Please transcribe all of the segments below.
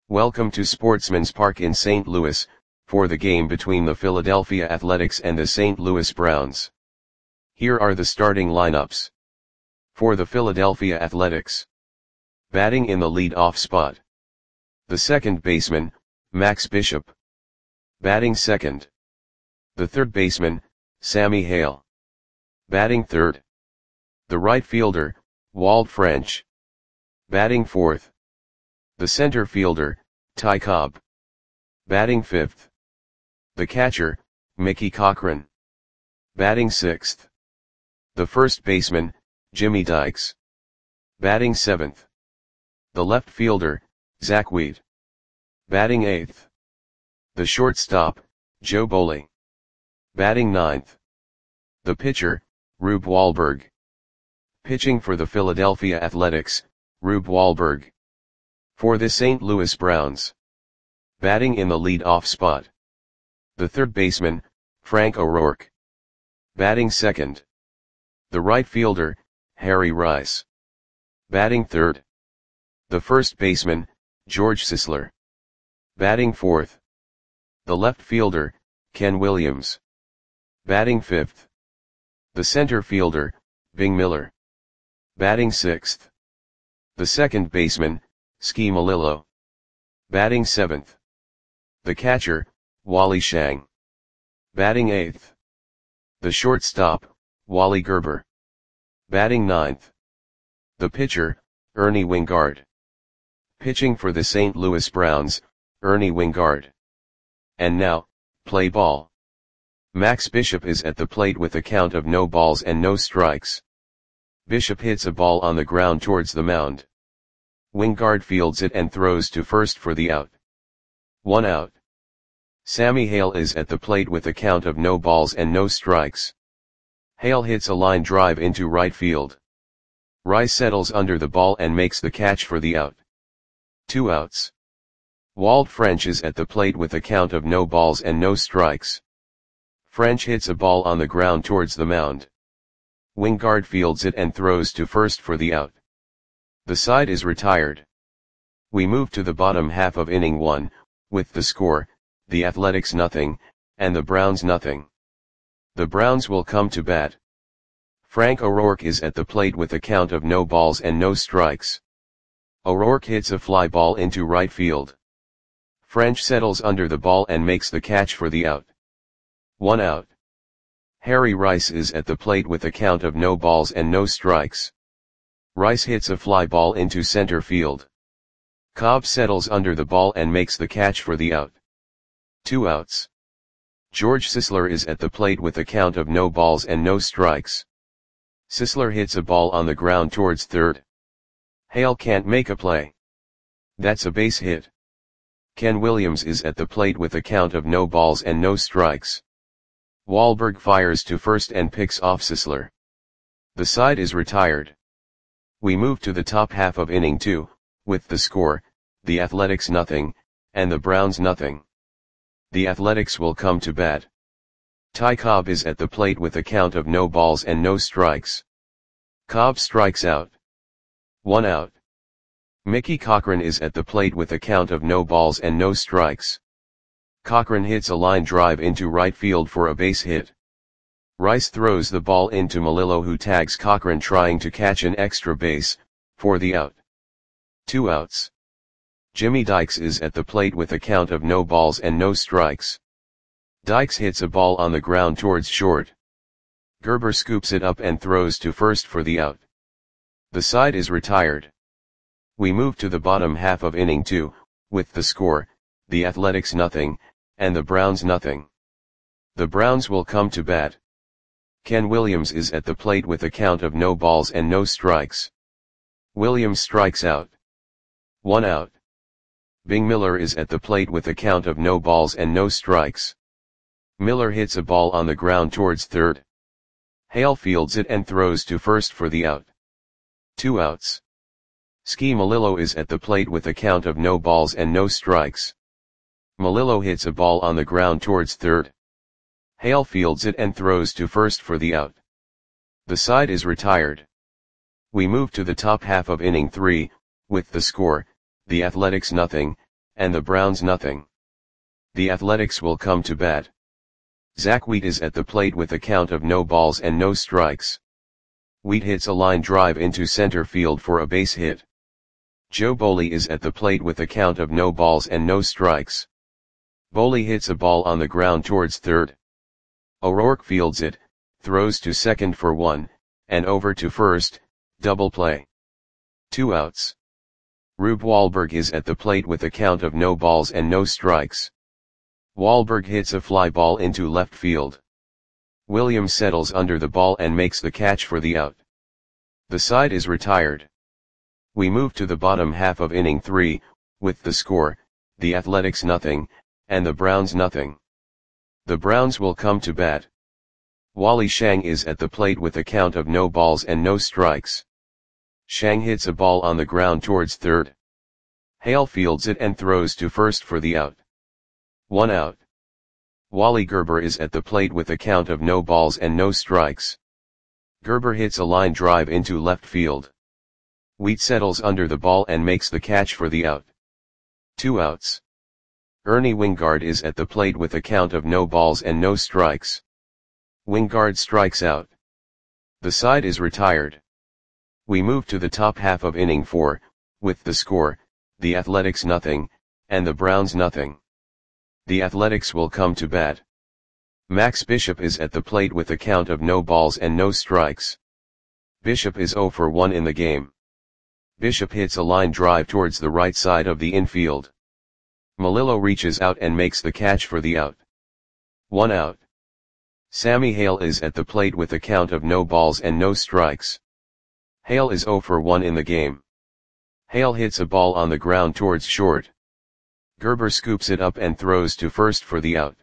Welcome to Sportsman's Park in St. Louis, for the game between the Philadelphia Athletics and the St. Louis Browns. Here are the starting lineups. For the Philadelphia Athletics. Batting in the lead-off spot. The second baseman, Max Bishop. Batting second. The third baseman, Sammy Hale. Batting third. The right fielder, Walt French. Batting fourth. The center fielder, Ty Cobb. Batting fifth. The catcher, Mickey Cochrane. Batting sixth. The first baseman, Jimmy Dykes. Batting seventh. The left fielder, Zach Wheat. Batting eighth. The shortstop, Joe Boley. Batting ninth. The pitcher, Rube Wahlberg. Pitching for the Philadelphia Athletics, Rube Wahlberg. For the St. Louis Browns. Batting in the lead-off spot. The third baseman, Frank O'Rourke. Batting second. The right fielder, Harry Rice. Batting third. The first baseman, George Sisler. Batting fourth. The left fielder, Ken Williams. Batting fifth. The center fielder, Bing Miller. Batting sixth. The second baseman, Ski Malillo. Batting seventh. The catcher, Wally Shang. Batting eighth. The shortstop, Wally Gerber. Batting ninth. The pitcher, Ernie Wingard. Pitching for the St. Louis Browns, Ernie Wingard. And now, play ball. Max Bishop is at the plate with a count of no balls and no strikes. Bishop hits a ball on the ground towards the mound. Wingard fields it and throws to first for the out. 1 out. Sammy Hale is at the plate with a count of no balls and no strikes. Hale hits a line drive into right field. Rice settles under the ball and makes the catch for the out. 2 outs. Walt French is at the plate with a count of no balls and no strikes. French hits a ball on the ground towards the mound. Wingard fields it and throws to first for the out. The side is retired. We move to the bottom half of inning 1, with the score, the Athletics nothing, and the Browns nothing. The Browns will come to bat. Frank O'Rourke is at the plate with a count of no balls and no strikes. O'Rourke hits a fly ball into right field. French settles under the ball and makes the catch for the out. 1 out. Harry Rice is at the plate with a count of no balls and no strikes. Rice hits a fly ball into center field. Cobb settles under the ball and makes the catch for the out. 2 outs. George Sisler is at the plate with a count of no balls and no strikes. Sisler hits a ball on the ground towards third. Hale can't make a play. That's a base hit. Ken Williams is at the plate with a count of no balls and no strikes. Wahlberg fires to first and picks off Sisler. The side is retired. We move to the top half of inning 2, with the score, the Athletics nothing, and the Browns nothing. The Athletics will come to bat. Ty Cobb is at the plate with a count of no balls and no strikes. Cobb strikes out. 1 out. Mickey Cochrane is at the plate with a count of no balls and no strikes. Cochrane hits a line drive into right field for a base hit. Rice throws the ball into Malillo, who tags Cochrane trying to catch an extra base, for the out. 2 outs. Jimmy Dykes is at the plate with a count of no balls and no strikes. Dykes hits a ball on the ground towards short. Gerber scoops it up and throws to first for the out. The side is retired. We move to the bottom half of inning 2, with the score, the Athletics nothing, and the Browns nothing. The Browns will come to bat. Ken Williams is at the plate with a count of no balls and no strikes. Williams strikes out. 1 out. Bing Miller is at the plate with a count of no balls and no strikes. Miller hits a ball on the ground towards third. Hale fields it and throws to first for the out. 2 outs. Ski Malillo is at the plate with a count of no balls and no strikes. Malillo hits a ball on the ground towards third. Hale fields it and throws to first for the out. The side is retired. We move to the top half of inning 3, with the score, the Athletics nothing, and the Browns nothing. The Athletics will come to bat. Zach Wheat is at the plate with a count of no balls and no strikes. Wheat hits a line drive into center field for a base hit. Joe Boley is at the plate with a count of no balls and no strikes. Boley hits a ball on the ground towards third. O'Rourke fields it, throws to second for one, and over to first, double play. 2 outs. Rube Wahlberg is at the plate with a count of no balls and no strikes. Wahlberg hits a fly ball into left field. Williams settles under the ball and makes the catch for the out. The side is retired. We move to the bottom half of inning 3, with the score, the Athletics nothing, and the Browns nothing. The Browns will come to bat. Wally Shang is at the plate with a count of no balls and no strikes. Shang hits a ball on the ground towards third. Hale fields it and throws to first for the out. 1 out. Wally Gerber is at the plate with a count of no balls and no strikes. Gerber hits a line drive into left field. Wheat settles under the ball and makes the catch for the out. 2 outs. Ernie Wingard is at the plate with a count of no balls and no strikes. Wingard strikes out. The side is retired. We move to the top half of inning 4, with the score, the Athletics nothing, and the Browns nothing. The Athletics will come to bat. Max Bishop is at the plate with a count of no balls and no strikes. Bishop is 0 for 1 in the game. Bishop hits a line drive towards the right side of the infield. Melillo reaches out and makes the catch for the out. 1 out. Sammy Hale is at the plate with a count of no balls and no strikes. Hale is 0 for 1 in the game. Hale hits a ball on the ground towards short. Gerber scoops it up and throws to first for the out.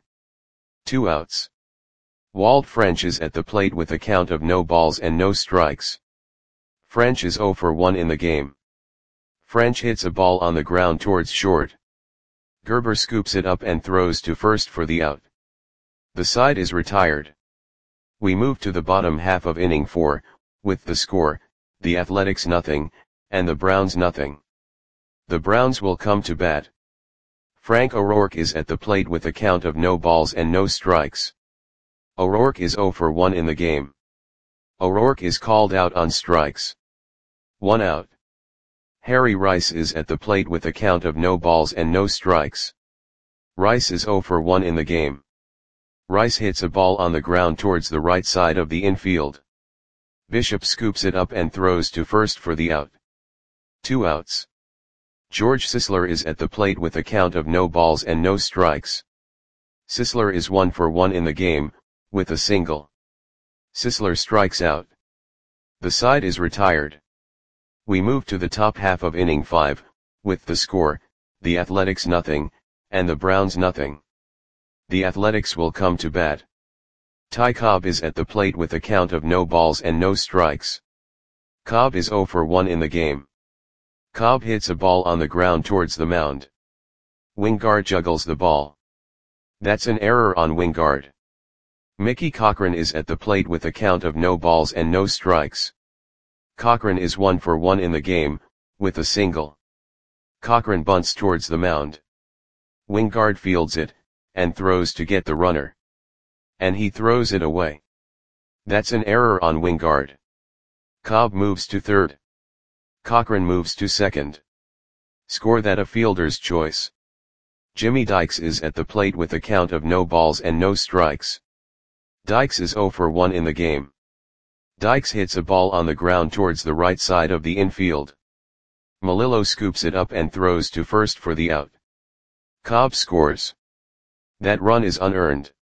2 outs. Walt French is at the plate with a count of no balls and no strikes. French is 0 for 1 in the game. French hits a ball on the ground towards short. Gerber scoops it up and throws to first for the out. The side is retired. We move to the bottom half of inning 4, with the score, the Athletics nothing, and the Browns nothing. The Browns will come to bat. Frank O'Rourke is at the plate with a count of no balls and no strikes. O'Rourke is 0 for 1 in the game. O'Rourke is called out on strikes. 1 out. Harry Rice is at the plate with a count of no balls and no strikes. Rice is 0 for 1 in the game. Rice hits a ball on the ground towards the right side of the infield. Bishop scoops it up and throws to first for the out. 2 outs. George Sisler is at the plate with a count of no balls and no strikes. Sisler is 1 for 1 in the game, with a single. Sisler strikes out. The side is retired. We move to the top half of inning 5, with the score, the Athletics nothing, and the Browns nothing. The Athletics will come to bat. Ty Cobb is at the plate with a count of no balls and no strikes. Cobb is 0 for 1 in the game. Cobb hits a ball on the ground towards the mound. Wingard juggles the ball. That's an error on Wingard. Mickey Cochran is at the plate with a count of no balls and no strikes. Cochran is 1 for 1 in the game, with a single. Cochran bunts towards the mound. Wingard fields it, and throws to get the runner. And he throws it away. That's an error on Wingard. Cobb moves to third. Cochran moves to second. Score that a fielder's choice. Jimmy Dykes is at the plate with a count of no balls and no strikes. Dykes is 0 for 1 in the game. Dykes hits a ball on the ground towards the right side of the infield. Melillo scoops it up and throws to first for the out. Cobb scores. That run is unearned.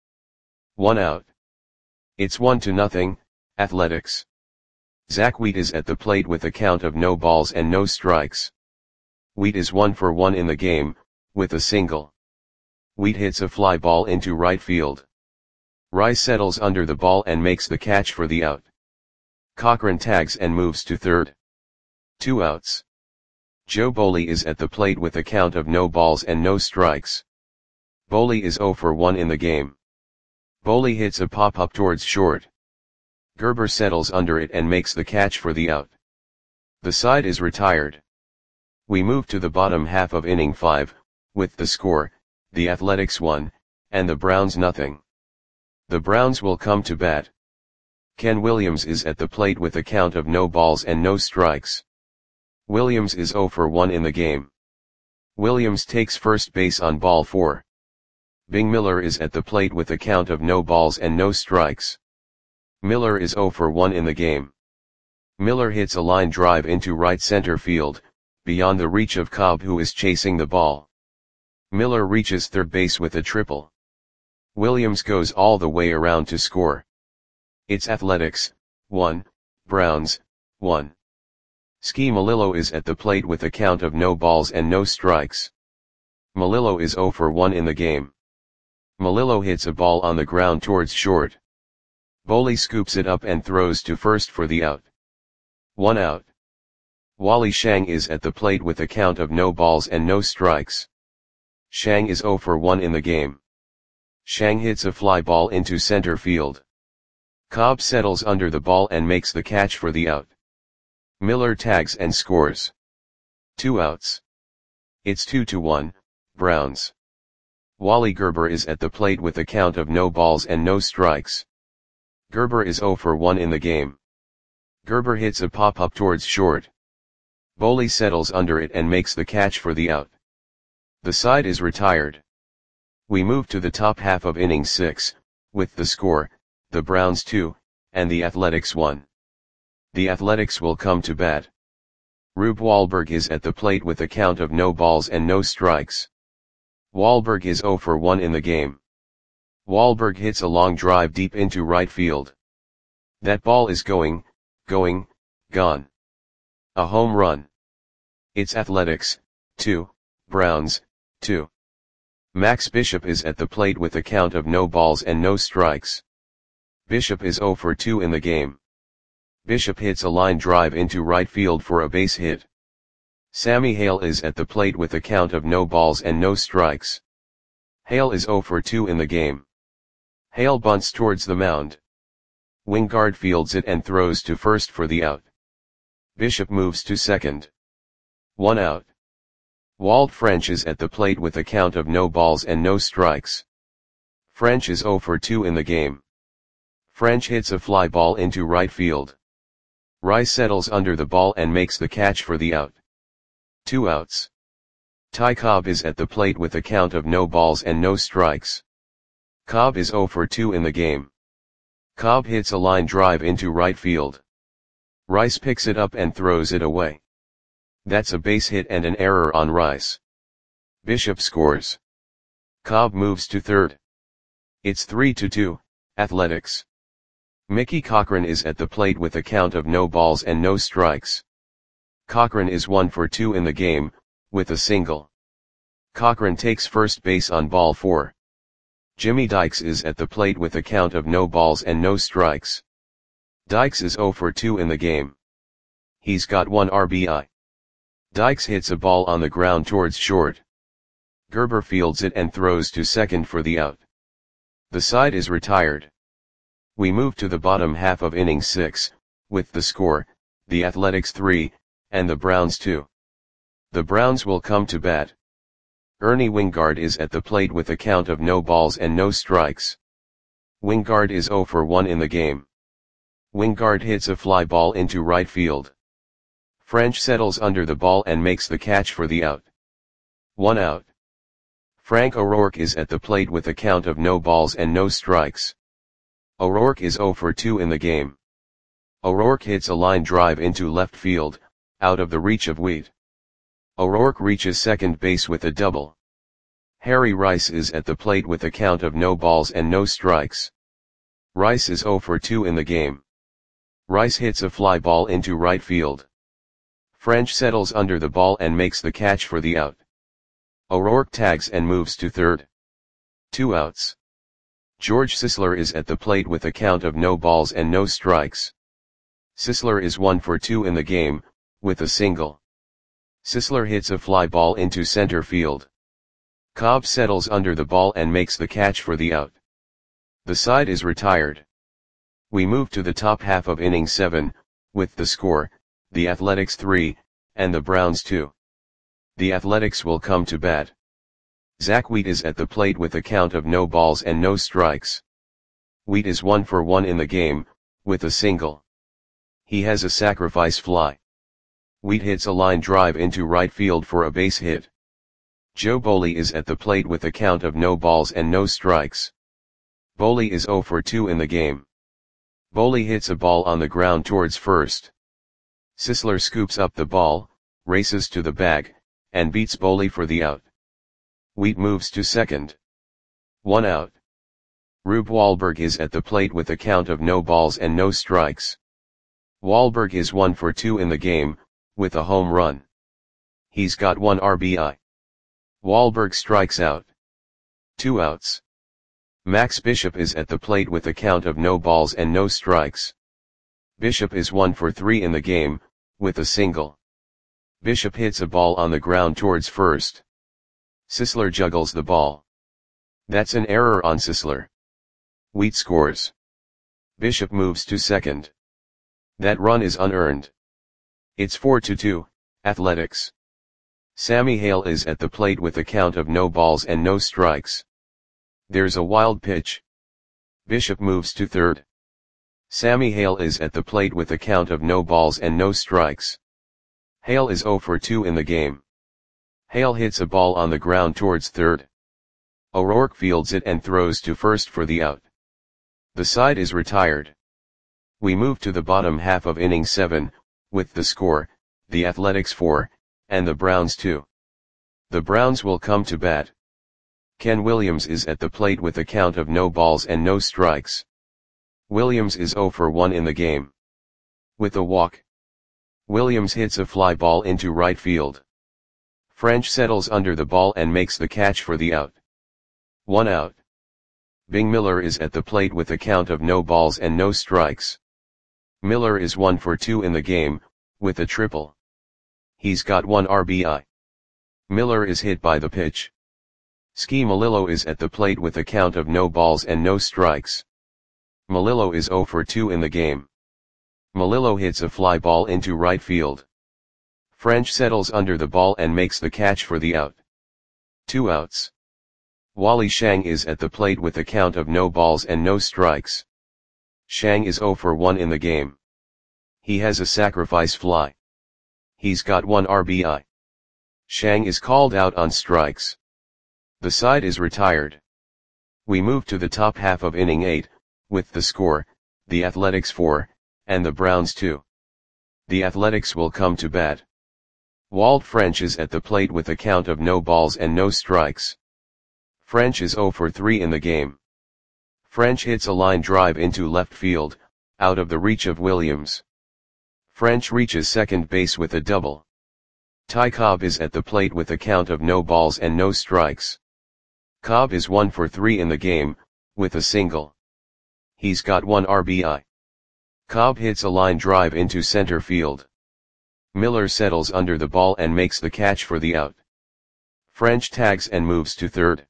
1 out. It's 1-0, Athletics. Zach Wheat is at the plate with a count of no balls and no strikes. Wheat is 1 for 1 in the game, with a single. Wheat hits a fly ball into right field. Rice settles under the ball and makes the catch for the out. Cochran tags and moves to third. 2 outs. Joe Boley is at the plate with a count of no balls and no strikes. Boley is 0 for 1 in the game. Boley hits a pop-up towards short. Gerber settles under it and makes the catch for the out. The side is retired. We move to the bottom half of inning 5, with the score, the Athletics 1, and the Browns nothing. The Browns will come to bat. Ken Williams is at the plate with a count of no balls and no strikes. Williams is 0 for 1 in the game. Williams takes first base on ball 4. Bing Miller is at the plate with a count of no balls and no strikes. Miller is 0 for 1 in the game. Miller hits a line drive into right center field, beyond the reach of Cobb, who is chasing the ball. Miller reaches third base with a triple. Williams goes all the way around to score. It's Athletics 1, Browns 1. Ski Melillo is at the plate with a count of no balls and no strikes. Melillo is 0 for 1 in the game. Melillo hits a ball on the ground towards short. Boley scoops it up and throws to first for the out. 1 out. Wally Shang is at the plate with a count of no balls and no strikes. Shang is 0 for 1 in the game. Shang hits a fly ball into center field. Cobb settles under the ball and makes the catch for the out. Miller tags and scores. 2 outs. It's 2-1, Browns. Wally Gerber is at the plate with a count of no balls and no strikes. Gerber is 0 for 1 in the game. Gerber hits a pop-up towards short. Boley settles under it and makes the catch for the out. The side is retired. We move to the top half of inning 6, with the score, the Browns 2, and the Athletics 1. The Athletics will come to bat. Rube Wahlberg is at the plate with a count of no balls and no strikes. Wahlberg is 0 for 1 in the game. Wahlberg hits a long drive deep into right field. That ball is gone. A home run. It's Athletics 2, Browns 2. Max Bishop is at the plate with a count of no balls and no strikes. Bishop is 0 for 2 in the game. Bishop hits a line drive into right field for a base hit. Sammy Hale is at the plate with a count of no balls and no strikes. Hale is 0 for 2 in the game. Hale bunts towards the mound. Wingard fields it and throws to first for the out. Bishop moves to second. 1 out. Walt French is at the plate with a count of no balls and no strikes. French is 0 for 2 in the game. French hits a fly ball into right field. Rice settles under the ball and makes the catch for the out. 2 outs. Ty Cobb is at the plate with a count of no balls and no strikes. Cobb is 0 for 2 in the game. Cobb hits a line drive into right field. Rice picks it up and throws it away. That's a base hit and an error on Rice. Bishop scores. Cobb moves to third. It's 3-2, Athletics. Mickey Cochran is at the plate with a count of no balls and no strikes. Cochran is 1 for 2 in the game, with a single. Cochran takes first base on ball 4. Jimmy Dykes is at the plate with a count of no balls and no strikes. Dykes is 0 for 2 in the game. He's got 1 RBI. Dykes hits a ball on the ground towards short. Gerber fields it and throws to second for the out. The side is retired. We move to the bottom half of inning 6, with the score, the Athletics 3, and the Browns 2. The Browns will come to bat. Ernie Wingard is at the plate with a count of no balls and no strikes. Wingard is 0 for 1 in the game. Wingard hits a fly ball into right field. French settles under the ball and makes the catch for the out. 1 out. Frank O'Rourke is at the plate with a count of no balls and no strikes. O'Rourke is 0 for 2 in the game. O'Rourke hits a line drive into left field, out of the reach of Wheat. O'Rourke reaches second base with a double. Harry Rice is at the plate with a count of no balls and no strikes. Rice is 0 for 2 in the game. Rice hits a fly ball into right field. French settles under the ball and makes the catch for the out. O'Rourke tags and moves to third. 2 outs. George Sisler is at the plate with a count of no balls and no strikes. Sisler is 1 for 2 in the game, with a single. Sisler hits a fly ball into center field. Cobb settles under the ball and makes the catch for the out. The side is retired. We move to the top half of inning 7, with the score, the Athletics 3, and the Browns 2. The Athletics will come to bat. Zach Wheat is at the plate with a count of no balls and no strikes. Wheat is 1 for 1 in the game, with a single. He has a sacrifice fly. Wheat hits a line drive into right field for a base hit. Joe Boley is at the plate with a count of no balls and no strikes. Boley is 0 for 2 in the game. Boley hits a ball on the ground towards first. Sisler scoops up the ball, races to the bag, and beats Boley for the out. Wheat moves to second. 1 out. Rube Wahlberg is at the plate with a count of no balls and no strikes. Wahlberg is 1 for 2 in the game, with a home run. He's got 1 RBI. Wahlberg strikes out. 2 outs. Max Bishop is at the plate with a count of no balls and no strikes. Bishop is 1 for 3 in the game, with a single. Bishop hits a ball on the ground towards first. Sisler juggles the ball. That's an error on Sisler. Wheat scores. Bishop moves to second. That run is unearned. It's 4-2, Athletics. Sammy Hale is at the plate with a count of no balls and no strikes. There's a wild pitch. Bishop moves to third. Sammy Hale is at the plate with a count of no balls and no strikes. Hale is 0 for 2 in the game. Hale hits a ball on the ground towards third. O'Rourke fields it and throws to first for the out. The side is retired. We move to the bottom half of inning 7, with the score, the Athletics 4, and the Browns 2. The Browns will come to bat. Ken Williams is at the plate with a count of no balls and no strikes. Williams is 0 for 1 in the game. With a walk. Williams hits a fly ball into right field. French settles under the ball and makes the catch for the out. 1 out. Bing Miller is at the plate with a count of no balls and no strikes. Miller is 1 for 2 in the game, with a triple. He's got 1 RBI. Miller is hit by the pitch. Ski Melillo is at the plate with a count of no balls and no strikes. Melillo is 0 for 2 in the game. Melillo hits a fly ball into right field. French settles under the ball and makes the catch for the out. 2 outs. Wally Shang is at the plate with a count of no balls and no strikes. Shang is 0 for 1 in the game. He has a sacrifice fly. He's got 1 RBI. Shang is called out on strikes. The side is retired. We move to the top half of inning 8, with the score, the Athletics 4, and the Browns 2. The Athletics will come to bat. Walt French is at the plate with a count of no balls and no strikes. French is 0 for 3 in the game. French hits a line drive into left field, out of the reach of Williams. French reaches second base with a double. Ty Cobb is at the plate with a count of no balls and no strikes. Cobb is 1 for 3 in the game, with a single. He's got 1 RBI. Cobb hits a line drive into center field. Miller settles under the ball and makes the catch for the out. French tags and moves to third.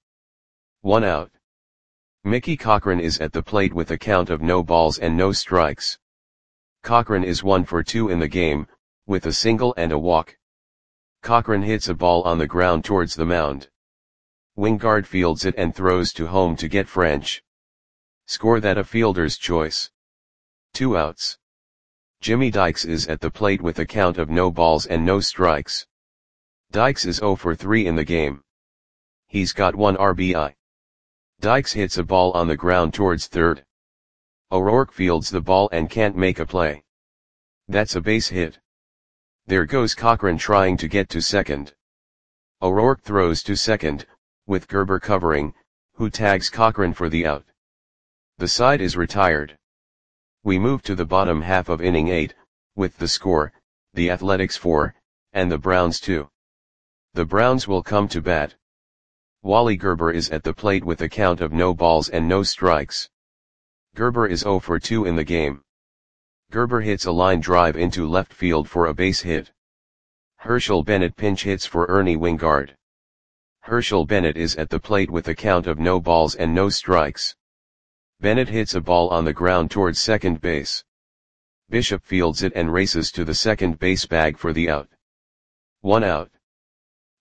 1 out. Mickey Cochran is at the plate with a count of no balls and no strikes. Cochran is 1 for 2 in the game, with a single and a walk. Cochran hits a ball on the ground towards the mound. Wingard fields it and throws to home to get French. Score that a fielder's choice. 2 outs. Jimmy Dykes is at the plate with a count of no balls and no strikes. Dykes is 0 for 3 in the game. He's got 1 RBI. Dykes hits a ball on the ground towards third. O'Rourke fields the ball and can't make a play. That's a base hit. There goes Cochran trying to get to second. O'Rourke throws to second, with Gerber covering, who tags Cochran for the out. The side is retired. We move to the bottom half of inning 8, with the score, the Athletics 4, and the Browns 2. The Browns will come to bat. Wally Gerber is at the plate with a count of no balls and no strikes. Gerber is 0 for 2 in the game. Gerber hits a line drive into left field for a base hit. Herschel Bennett pinch hits for Ernie Wingard. Herschel Bennett is at the plate with a count of no balls and no strikes. Bennett hits a ball on the ground towards second base. Bishop fields it and races to the second base bag for the out. 1 out.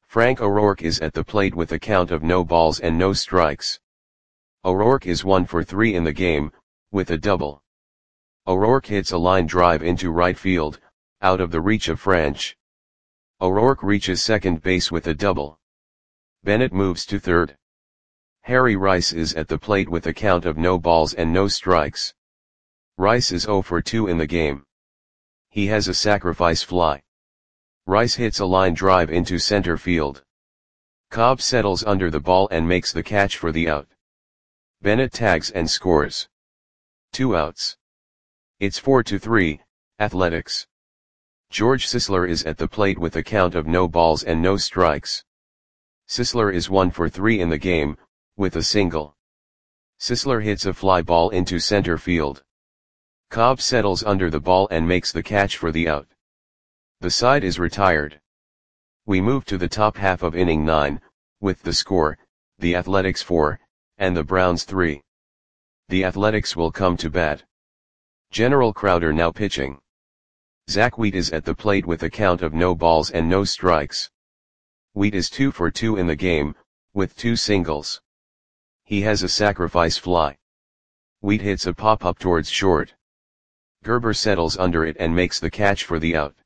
Frank O'Rourke is at the plate with a count of no balls and no strikes. O'Rourke is 1 for 3 in the game, with a double. O'Rourke hits a line drive into right field, out of the reach of French. O'Rourke reaches second base with a double. Bennett moves to third. Harry Rice is at the plate with a count of no balls and no strikes. Rice is 0 for 2 in the game. He has a sacrifice fly. Rice hits a line drive into center field. Cobb settles under the ball and makes the catch for the out. Bennett tags and scores. 2 outs. It's 4-3, Athletics. George Sisler is at the plate with a count of no balls and no strikes. Sisler is 1 for 3 in the game, with a single. Sisler hits a fly ball into center field. Cobb settles under the ball and makes the catch for the out. The side is retired. We move to the top half of inning 9, with the score, the Athletics 4, and the Browns 3. The Athletics will come to bat. General Crowder now pitching. Zach Wheat is at the plate with a count of no balls and no strikes. Wheat is 2 for 2 in the game, with 2 singles. He has a sacrifice fly. Wheat hits a pop-up towards short. Gerber settles under it and makes the catch for the out.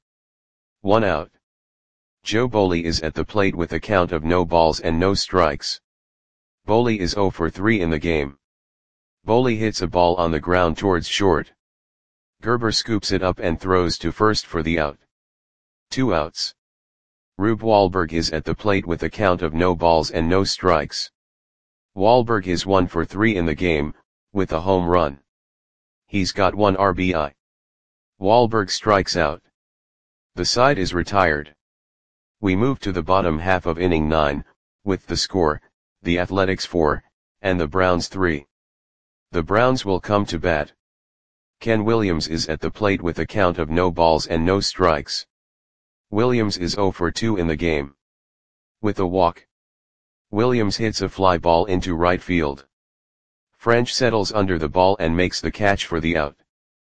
1 out. Joe Boley is at the plate with a count of no balls and no strikes. Boley is 0 for 3 in the game. Boley hits a ball on the ground towards short. Gerber scoops it up and throws to first for the out. 2 outs. Rube Wahlberg is at the plate with a count of no balls and no strikes. Wahlberg is 1 for 3 in the game, with a home run. He's got 1 RBI. Wahlberg strikes out. The side is retired. We move to the bottom half of inning 9, with the score, the Athletics 4, and the Browns 3. The Browns will come to bat. Ken Williams is at the plate with a count of no balls and no strikes. Williams is 0 for 2 in the game. With a walk. Williams hits a fly ball into right field. French settles under the ball and makes the catch for the out.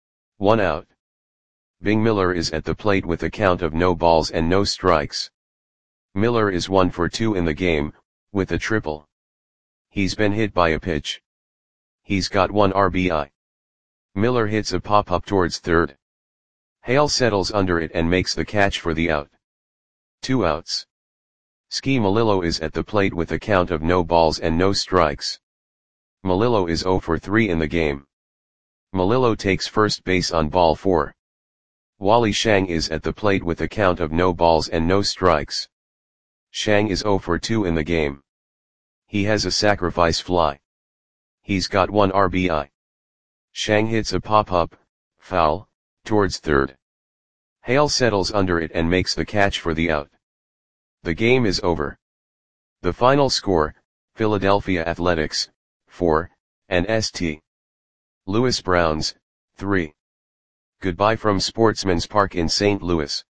1 out. Bing Miller is at the plate with a count of no balls and no strikes. Miller is 1 for 2 in the game, with a triple. He's been hit by a pitch. He's got 1 RBI. Miller hits a pop-up towards third. Hale settles under it and makes the catch for the out. 2 outs. Ski Melillo is at the plate with a count of no balls and no strikes. Melillo is 0 for 3 in the game. Melillo takes first base on ball 4. Wally Shang is at the plate with a count of no balls and no strikes. Shang is 0 for 2 in the game. He has a sacrifice fly. He's got 1 RBI. Shang hits a pop-up, foul, towards third. Hale settles under it and makes the catch for the out. The game is over. The final score, Philadelphia Athletics, 4, and St. Louis Browns, 3. Goodbye from Sportsman's Park in St. Louis.